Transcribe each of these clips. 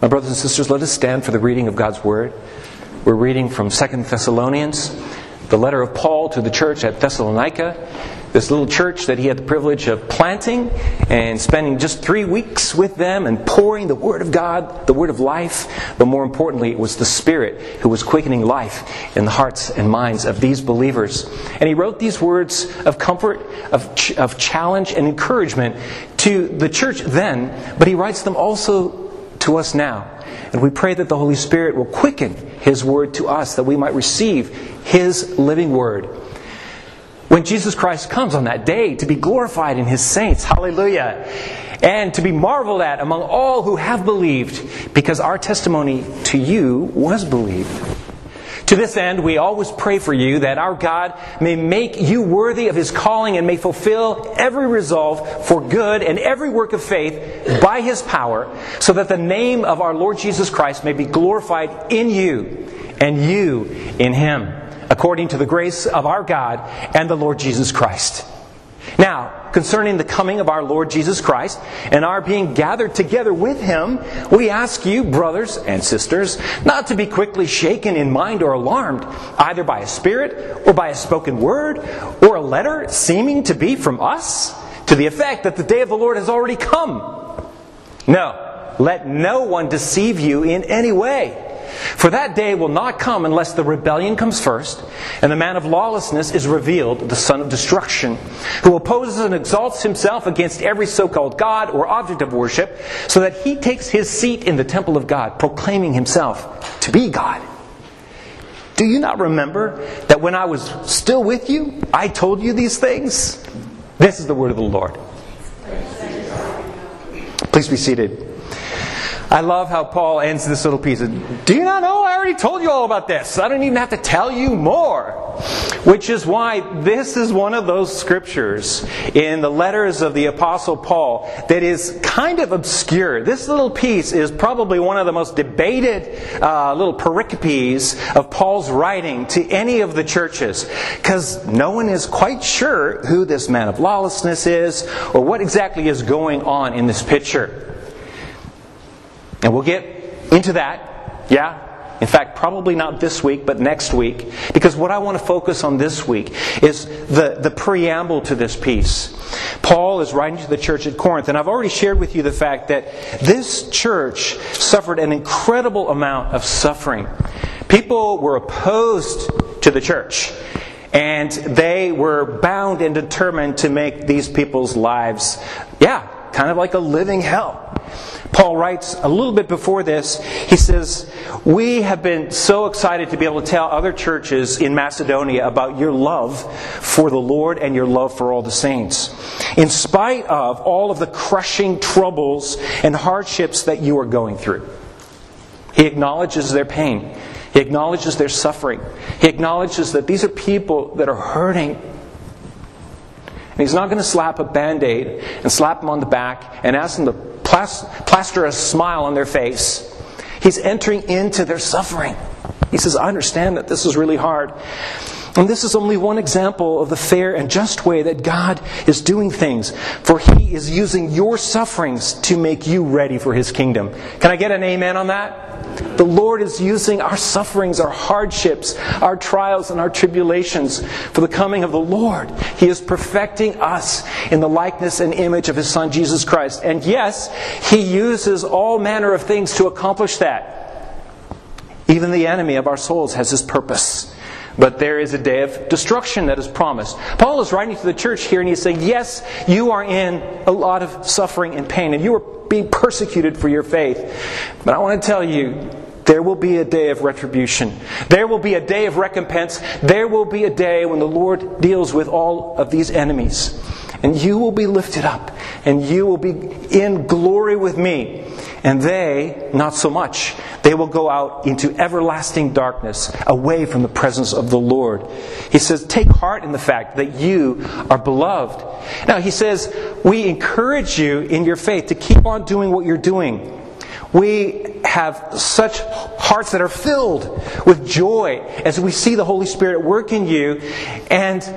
My brothers and sisters, let us stand for the reading of God's Word. We're reading from 2 Thessalonians, the letter of Paul to the church at Thessalonica, this little church that he had the privilege of planting and spending just 3 weeks with them and pouring the Word of God, the Word of life. But more importantly, it was the Spirit who was quickening life in the hearts and minds of these believers. And he wrote these words of comfort, of challenge and encouragement to the church then, but he writes them also to us now. And we pray that the Holy Spirit will quicken His Word to us, that we might receive His living Word. When Jesus Christ comes on that day to be glorified in His saints, hallelujah, and to be marveled at among all who have believed, because our testimony to you was believed. To this end, we always pray for you that our God may make you worthy of His calling and may fulfill every resolve for good and every work of faith by His power, so that the name of our Lord Jesus Christ may be glorified in you and you in Him, according to the grace of our God and the Lord Jesus Christ. Now, concerning the coming of our Lord Jesus Christ and our being gathered together with Him, we ask you, brothers and sisters, not to be quickly shaken in mind or alarmed, either by a spirit or by a spoken word or a letter seeming to be from us, to the effect that the day of the Lord has already come. No, let no one deceive you in any way. For that day will not come unless the rebellion comes first, and the man of lawlessness is revealed, the son of destruction, who opposes and exalts himself against every so-called God or object of worship, so that he takes his seat in the temple of God, proclaiming himself to be God. Do you not remember that when I was still with you, I told you these things? This is the word of the Lord. Please be seated. I love how Paul ends this little piece. Do you not know? I already told you all about this. I don't even have to tell you more. Which is why this is one of those scriptures in the letters of the Apostle Paul that is kind of obscure. This little piece is probably one of the most debated little pericopes of Paul's writing to any of the churches. Because no one is quite sure who this man of lawlessness is or what exactly is going on in this picture. And we'll get into that, yeah. In fact, probably not this week, but next week. Because what I want to focus on this week is the preamble to this piece. Paul is writing to the church at Corinth, and I've already shared with you the fact that this church suffered an incredible amount of suffering. People were opposed to the church, and they were bound and determined to make these people's lives, kind of like a living hell. Paul writes a little bit before this, he says, we have been so excited to be able to tell other churches in Macedonia about your love for the Lord and your love for all the saints. In spite of all of the crushing troubles and hardships that you are going through. He acknowledges their pain. He acknowledges their suffering. He acknowledges that these are people that are hurting. And he's not going to slap a Band-Aid and slap them on the back and ask them to plaster a smile on their face. He's entering into their suffering. He says, I understand that this is really hard. And this is only one example of the fair and just way that God is doing things. For He is using your sufferings to make you ready for His kingdom. Can I get an amen on that? The Lord is using our sufferings, our hardships, our trials and our tribulations for the coming of the Lord. He is perfecting us in the likeness and image of His Son Jesus Christ. And yes, He uses all manner of things to accomplish that. Even the enemy of our souls has his purpose. But there is a day of destruction that is promised. Paul is writing to the church here and he's saying, yes, you are in a lot of suffering and pain and you are being persecuted for your faith. But I want to tell you, there will be a day of retribution. There will be a day of recompense. There will be a day when the Lord deals with all of these enemies. And you will be lifted up. And you will be in glory with me. And they, not so much. They will go out into everlasting darkness, away from the presence of the Lord. He says, take heart in the fact that you are beloved. Now, he says, we encourage you in your faith to keep on doing what you're doing. We have such hearts that are filled with joy as we see the Holy Spirit work in you. And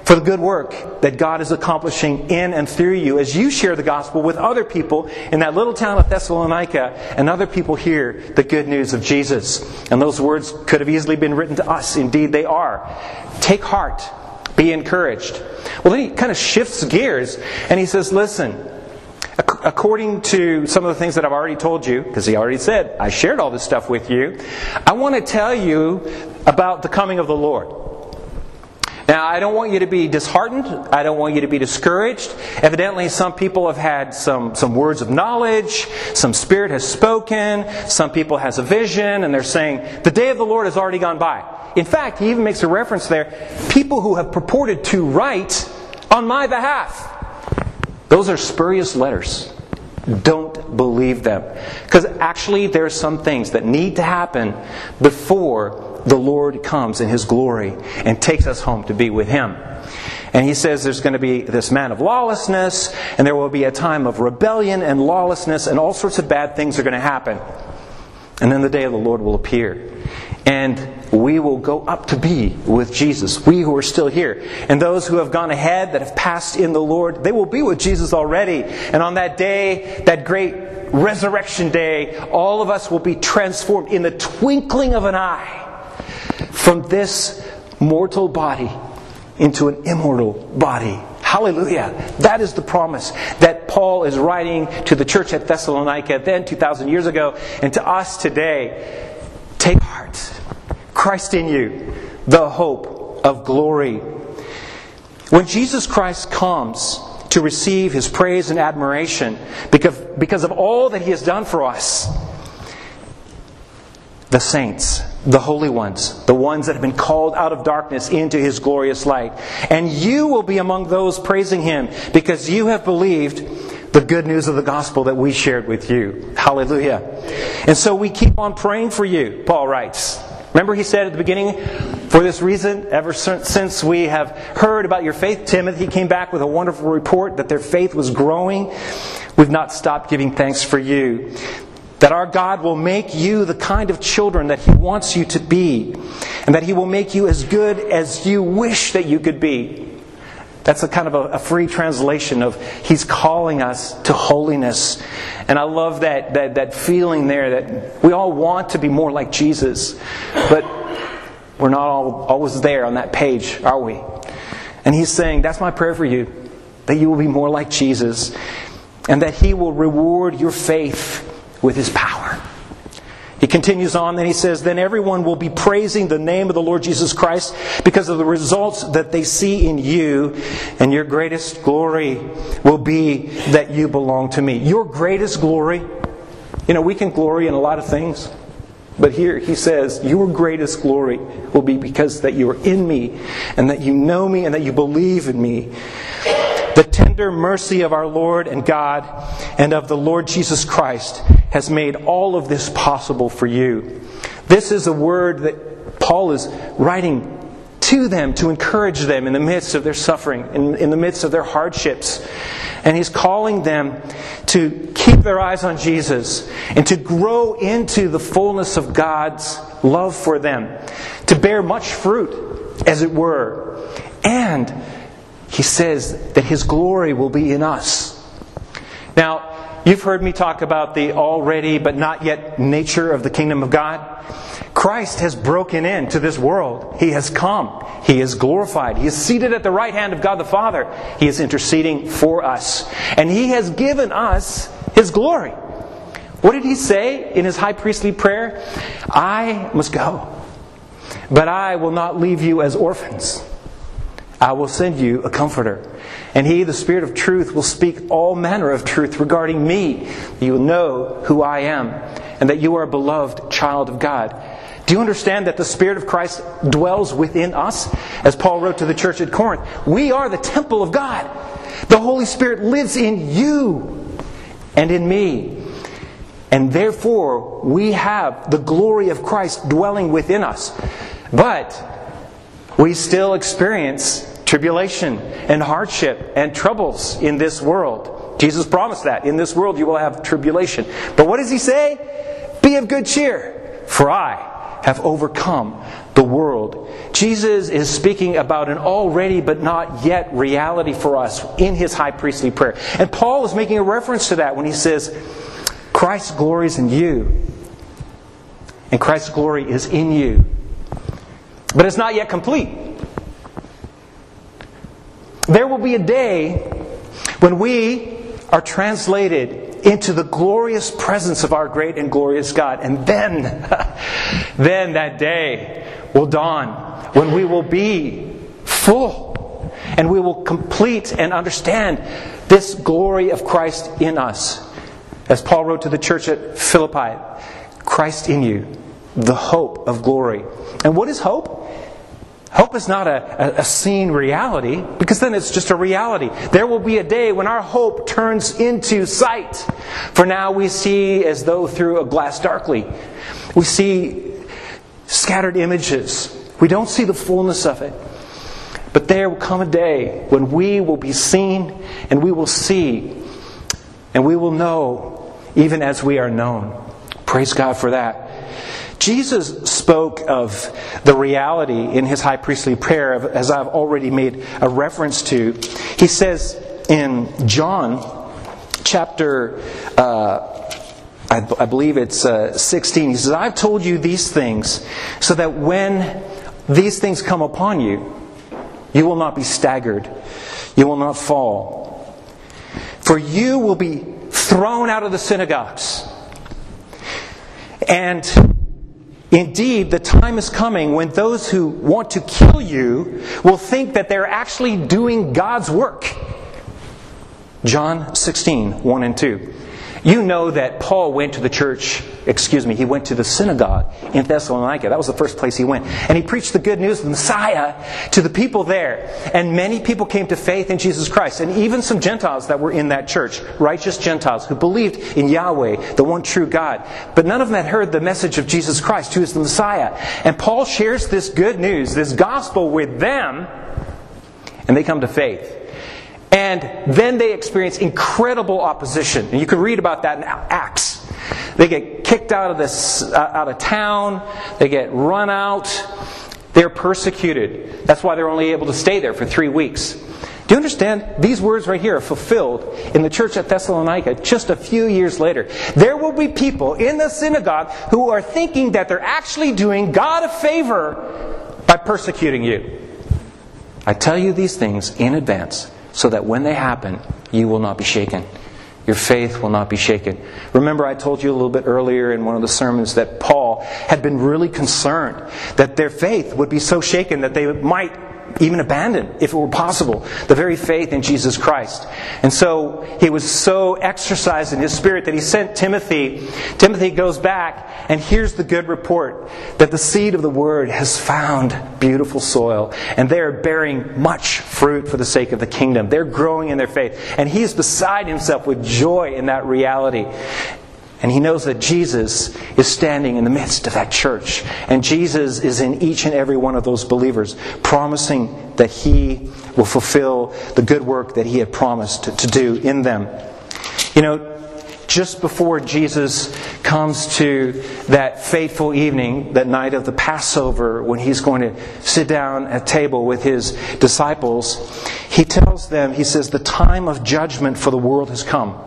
for the good work that God is accomplishing in and through you as you share the gospel with other people in that little town of Thessalonica, and other people hear the good news of Jesus. And those words could have easily been written to us. Indeed, they are. Take heart. Be encouraged. Well, then he kind of shifts gears and he says, listen, according to some of the things that I've already told you, because he already said, I shared all this stuff with you, I want to tell you about the coming of the Lord. Now, I don't want you to be disheartened. I don't want you to be discouraged. Evidently, some people have had some words of knowledge. Some spirit has spoken. Some people has a vision, and they're saying, the day of the Lord has already gone by. In fact, he even makes a reference there, people who have purported to write on my behalf. Those are spurious letters. Don't believe them. Because actually, there are some things that need to happen before the Lord comes in His glory and takes us home to be with Him. And He says there's going to be this man of lawlessness, and there will be a time of rebellion and lawlessness, and all sorts of bad things are going to happen. And then the day of the Lord will appear. And we will go up to be with Jesus, we who are still here. And those who have gone ahead, that have passed in the Lord, they will be with Jesus already. And on that day, that great resurrection day, all of us will be transformed in the twinkling of an eye from this mortal body into an immortal body. Hallelujah. That is the promise that Paul is writing to the church at Thessalonica then 2,000 years ago, and to us today. Take heart. Christ in you, the hope of glory. When Jesus Christ comes to receive His praise and admiration because of all that He has done for us, the saints, the holy ones, the ones that have been called out of darkness into His glorious light. And you will be among those praising Him because you have believed the good news of the gospel that we shared with you. Hallelujah. And so we keep on praying for you, Paul writes. Remember he said at the beginning, for this reason, ever since we have heard about your faith, Timothy came back with a wonderful report that their faith was growing. We've not stopped giving thanks for you. That our God will make you the kind of children that He wants you to be. And that He will make you as good as you wish that you could be. That's a kind of a free translation of He's calling us to holiness. And I love that feeling there that we all want to be more like Jesus. But we're not always there on that page, are we? And He's saying, that's my prayer for you. That you will be more like Jesus. And that He will reward your faith with His power. He continues on, then he says, then everyone will be praising the name of the Lord Jesus Christ because of the results that they see in you, and your greatest glory will be that you belong to me. Your greatest glory, we can glory in a lot of things, but here he says, your greatest glory will be because that you are in me, and that you know me, and that you believe in me. The tender mercy of our Lord and God and of the Lord Jesus Christ has made all of this possible for you. This is a word that Paul is writing to them to encourage them in the midst of their suffering, in the midst of their hardships. And he's calling them to keep their eyes on Jesus and to grow into the fullness of God's love for them, to bear much fruit, as it were. And he says that His glory will be in us. Now, you've heard me talk about the already but not yet nature of the kingdom of God. Christ has broken into this world. He has come. He is glorified. He is seated at the right hand of God the Father. He is interceding for us. And He has given us His glory. What did He say in His high priestly prayer? I must go, but I will not leave you as orphans. I will send you a comforter. And He, the Spirit of truth, will speak all manner of truth regarding me. You will know who I am, and that you are a beloved child of God. Do you understand that the Spirit of Christ dwells within us? As Paul wrote to the church at Corinth, we are the temple of God. The Holy Spirit lives in you and in me. And therefore, we have the glory of Christ dwelling within us. But we still experience tribulation and hardship and troubles in this world. Jesus promised that. In this world you will have tribulation. But what does He say? Be of good cheer, for I have overcome the world. Jesus is speaking about an already but not yet reality for us in His high priestly prayer. And Paul is making a reference to that when he says, Christ's glory is in you. And Christ's glory is in you. But it's not yet complete. There will be a day when we are translated into the glorious presence of our great and glorious God. And then that day will dawn when we will be full and we will complete and understand this glory of Christ in us. As Paul wrote to the church at Philippi, Christ in you, the hope of glory. And what is hope? Hope is not a seen reality, because then it's just a reality. There will be a day when our hope turns into sight. For now we see as though through a glass darkly. We see scattered images. We don't see the fullness of it. But there will come a day when we will be seen and we will see and we will know even as we are known. Praise God for that. Jesus spoke of the reality in His high priestly prayer, as I've already made a reference to. He says in John chapter, I believe it's 16, He says, I've told you these things so that when these things come upon you, you will not be staggered. You will not fall. For you will be thrown out of the synagogues. And indeed, the time is coming when those who want to kill you will think that they're actually doing God's work. John 16, 1 and 2. You know that Paul went to he went to the synagogue in Thessalonica. That was the first place he went. And he preached the good news of the Messiah to the people there. And many people came to faith in Jesus Christ. And even some Gentiles that were in that church, righteous Gentiles who believed in Yahweh, the one true God. But none of them had heard the message of Jesus Christ, who is the Messiah. And Paul shares this good news, this gospel with them, and they come to faith. And then they experience incredible opposition. And you can read about that in Acts. They get kicked out of town. They get run out. They're persecuted. That's why they're only able to stay there for 3 weeks. Do you understand? These words right here are fulfilled in the church at Thessalonica just a few years later. There will be people in the synagogue who are thinking that they're actually doing God a favor by persecuting you. I tell you these things in advance, so that when they happen, you will not be shaken. Your faith will not be shaken. Remember, I told you a little bit earlier in one of the sermons that Paul had been really concerned that their faith would be so shaken that they might even abandon, if it were possible, the very faith in Jesus Christ. And so he was so exercised in his spirit that he sent Timothy. Timothy goes back and here's the good report, that the seed of the word has found beautiful soil, and they are bearing much fruit for the sake of the kingdom. They're growing in their faith, and he is beside himself with joy in that reality. And he knows that Jesus is standing in the midst of that church. And Jesus is in each and every one of those believers, promising that He will fulfill the good work that He had promised to do in them. You know, just before Jesus comes to that fateful evening, that night of the Passover, when He's going to sit down at table with His disciples, He tells them, He says, the time of judgment for the world has come.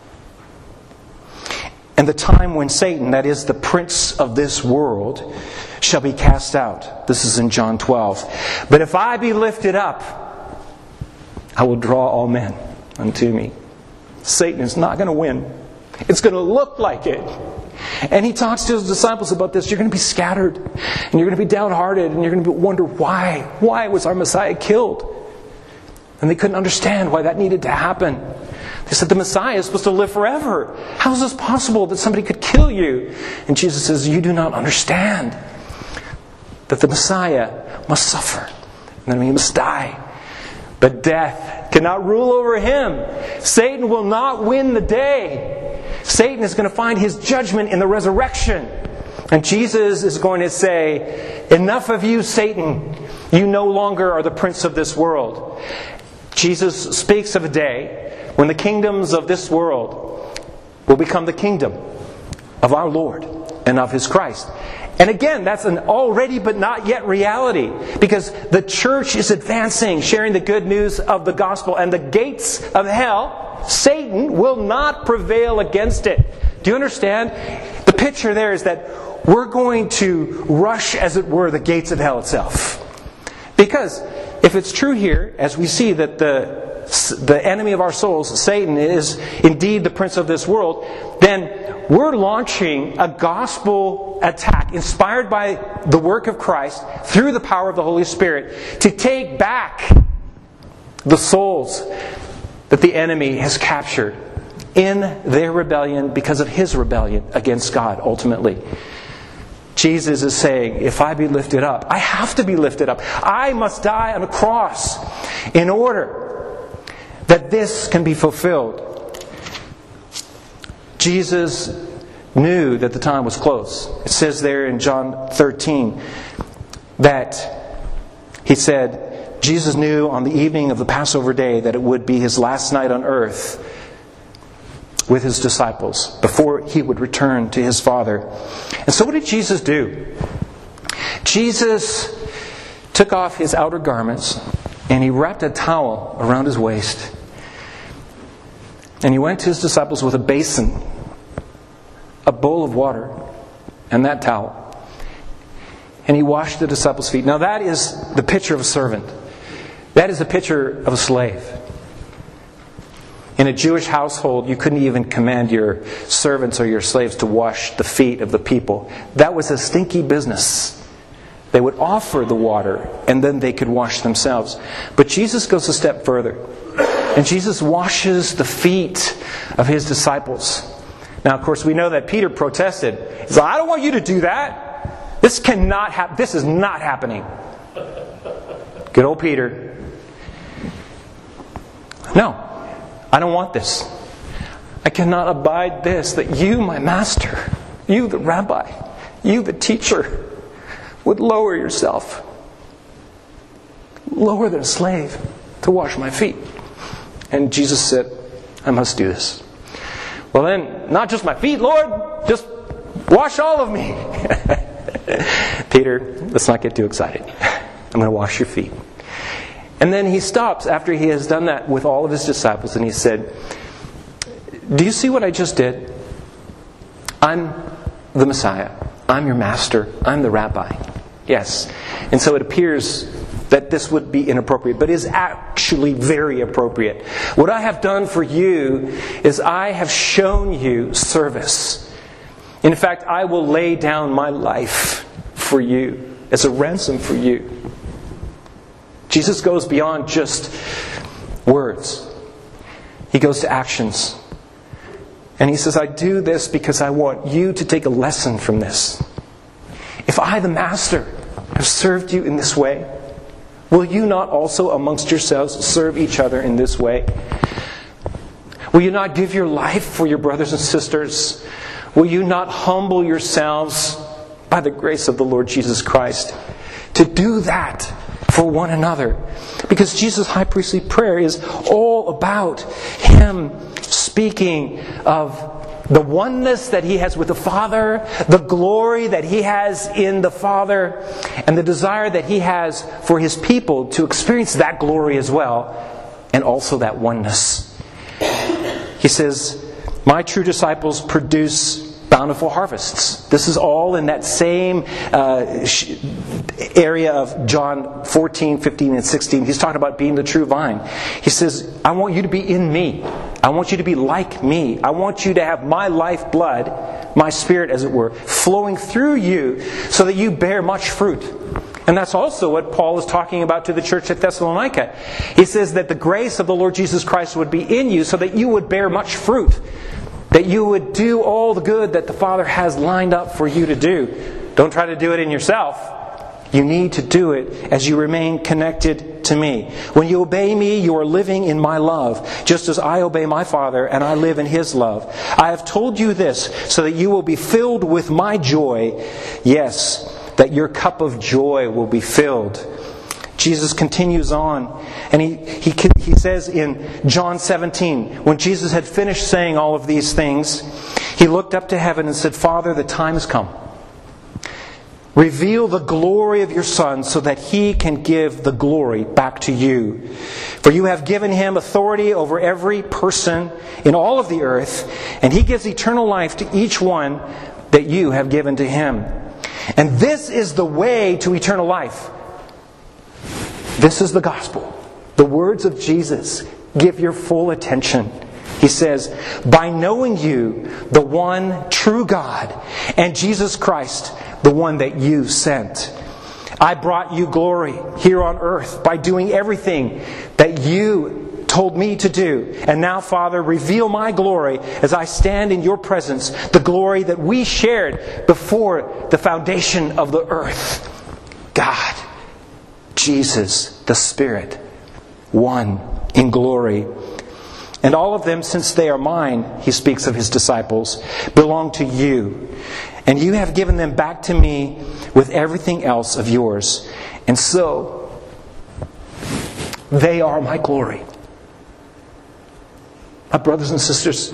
And the time when Satan, that is the prince of this world, shall be cast out. This is in John 12. But if I be lifted up, I will draw all men unto me. Satan is not going to win. It's going to look like it. And He talks to His disciples about this. You're going to be scattered. And you're going to be downhearted. And you're going to wonder why. Why was our Messiah killed? And they couldn't understand why that needed to happen. They said the Messiah is supposed to live forever. How is this possible that somebody could kill you? And Jesus says, you do not understand that the Messiah must suffer. And then He must die. But death cannot rule over Him. Satan will not win the day. Satan is going to find his judgment in the resurrection. And Jesus is going to say, enough of you, Satan. You no longer are the prince of this world. Jesus speaks of a day when the kingdoms of this world will become the kingdom of our Lord and of His Christ. And again, that's an already but not yet reality. Because the church is advancing, sharing the good news of the gospel. And the gates of hell, Satan, will not prevail against it. Do you understand? The picture there is that we're going to rush, as it were, the gates of hell itself. Because if it's true here, as we see that the enemy of our souls, Satan, is indeed the prince of this world, then we're launching a gospel attack inspired by the work of Christ through the power of the Holy Spirit to take back the souls that the enemy has captured in their rebellion because of his rebellion against God ultimately. Jesus is saying, if I be lifted up, I have to be lifted up. I must die on a cross in order that this can be fulfilled. Jesus knew that the time was close. It says there in John 13 that He said, Jesus knew on the evening of the Passover day that it would be His last night on earth with His disciples before He would return to His Father. And so what did Jesus do? Jesus took off His outer garments and He wrapped a towel around His waist. And He went to His disciples with a basin, a bowl of water, and that towel. And He washed the disciples' feet. Now that is the picture of a servant. That is a picture of a slave. In a Jewish household, you couldn't even command your servants or your slaves to wash the feet of the people. That was a stinky business. They would offer the water, and then they could wash themselves. But Jesus goes a step further. And Jesus washes the feet of His disciples. Now, of course, we know that Peter protested. He said, I don't want you to do that. This cannot happen. This is not happening. Good old Peter. No, I don't want this. I cannot abide this, that you, my master, you, the rabbi, you, the teacher, would lower yourself. Lower than a slave to wash my feet. And Jesus said, I must do this. Well then, not just my feet, Lord, just wash all of me. Peter, let's not get too excited. I'm going to wash your feet. And then He stops after He has done that with all of His disciples and He said, do you see what I just did? I'm the Messiah. I'm your master. I'm the rabbi. Yes. And so it appears that this would be inappropriate, but is actually very appropriate. What I have done for you is I have shown you service. In fact, I will lay down my life for you as a ransom for you. Jesus goes beyond just words. He goes to actions. And He says, I do this because I want you to take a lesson from this. If I, the Master, have served you in this way, will you not also amongst yourselves serve each other in this way? Will you not give your life for your brothers and sisters? Will you not humble yourselves by the grace of the Lord Jesus Christ to do that for one another? Because Jesus' high priestly prayer is all about Him speaking of the oneness that He has with the Father, the glory that He has in the Father, and the desire that He has for His people to experience that glory as well, and also that oneness. He says, my true disciples produce bountiful harvests. This is all in that same area of John 14, 15, and 16. He's talking about being the true vine. He says, I want you to be in me. I want you to be like me. I want you to have my lifeblood, my spirit as it were, flowing through you so that you bear much fruit. And that's also what Paul is talking about to the church at Thessalonica. He says that the grace of the Lord Jesus Christ would be in you so that you would bear much fruit. That you would do all the good that the Father has lined up for you to do. Don't try to do it in yourself. You need to do it as you remain connected to me. When you obey me, you are living in my love, just as I obey my Father and I live in His love. I have told you this so that you will be filled with my joy. Yes, that your cup of joy will be filled. Jesus continues on, and he says in John 17, when Jesus had finished saying all of these things, He looked up to heaven and said, Father, the time has come. Reveal the glory of your Son so that He can give the glory back to you. For you have given Him authority over every person in all of the earth, and He gives eternal life to each one that you have given to Him. And this is the way to eternal life. This is the gospel. The words of Jesus. Give your full attention. He says, by knowing you, the one true God, and Jesus Christ, the one that you sent. I brought you glory here on earth by doing everything that you told me to do. And now, Father, reveal my glory as I stand in your presence, the glory that we shared before the foundation of the earth. God, Jesus, the Spirit, one in glory. And all of them, since they are mine, he speaks of his disciples, belong to you. And you have given them back to me with everything else of yours. And so, they are my glory. My brothers and sisters,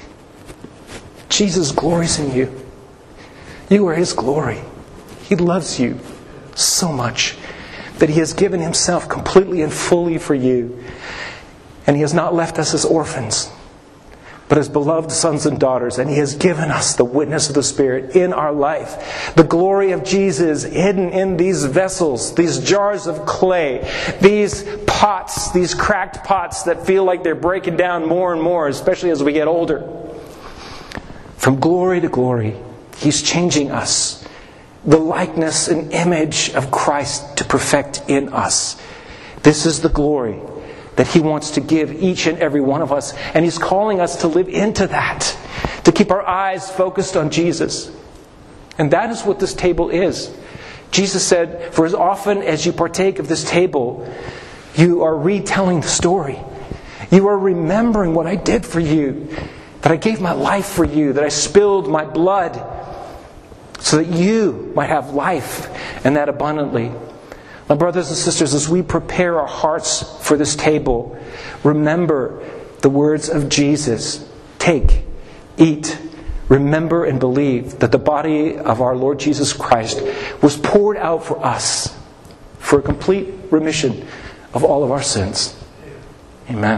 Jesus glories in you. You are His glory. He loves you so much that He has given Himself completely and fully for you. And He has not left us as orphans, but as beloved sons and daughters. And He has given us the witness of the Spirit in our life. The glory of Jesus hidden in these vessels, these jars of clay, these pots, these cracked pots that feel like they're breaking down more and more, especially as we get older. From glory to glory, He's changing us. The likeness and image of Christ to perfect in us. This is the glory that He wants to give each and every one of us. And He's calling us to live into that. To keep our eyes focused on Jesus. And that is what this table is. Jesus said, for as often as you partake of this table, you are retelling the story. You are remembering what I did for you. That I gave my life for you. That I spilled my blood. So that you might have life, and that abundantly. My brothers and sisters, as we prepare our hearts for this table, remember the words of Jesus. Take, eat, remember and believe that the body of our Lord Jesus Christ was poured out for us for a complete remission of all of our sins. Amen.